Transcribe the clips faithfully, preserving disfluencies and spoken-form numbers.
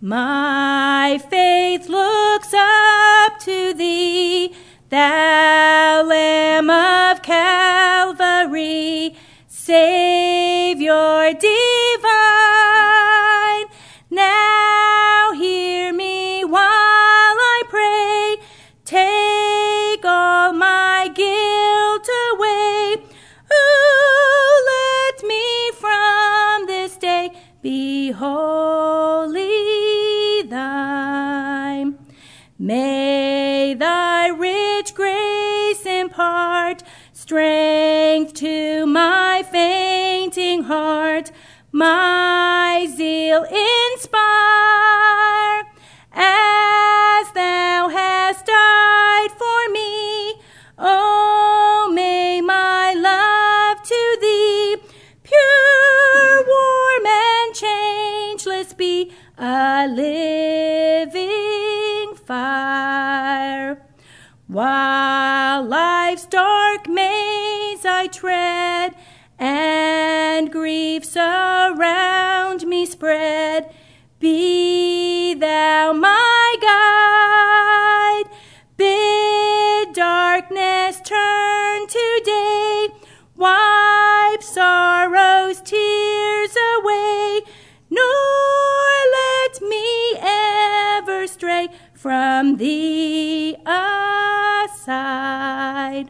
My faith looks up to thee, thou Lamb of Calvary, Savior divine. Now hear me while I pray, take all my guilt away. Oh, let me from this day be wholly thine. May thy rich grace impart strength to my fainting heart, my zeal inspire, as thou hast died for me. Oh, may my love to thee, pure, warm, and changeless, be a living fire. While life's dark maze I tread, and griefs around me spread, be thou my guide. Bid darkness turn to day, wipe sorrow's tears away, nor let me ever stray from thee aside.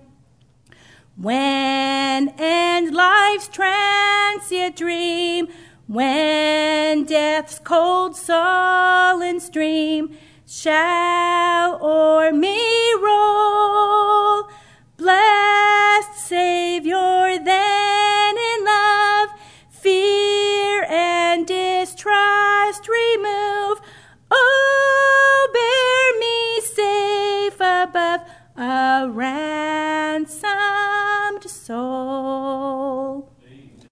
When end life's transient dream, when death's cold sullen stream shall o'er me roll, blessed Savior, then in love fear and distrust remove. Oh, bear me safe above a ransomed soul.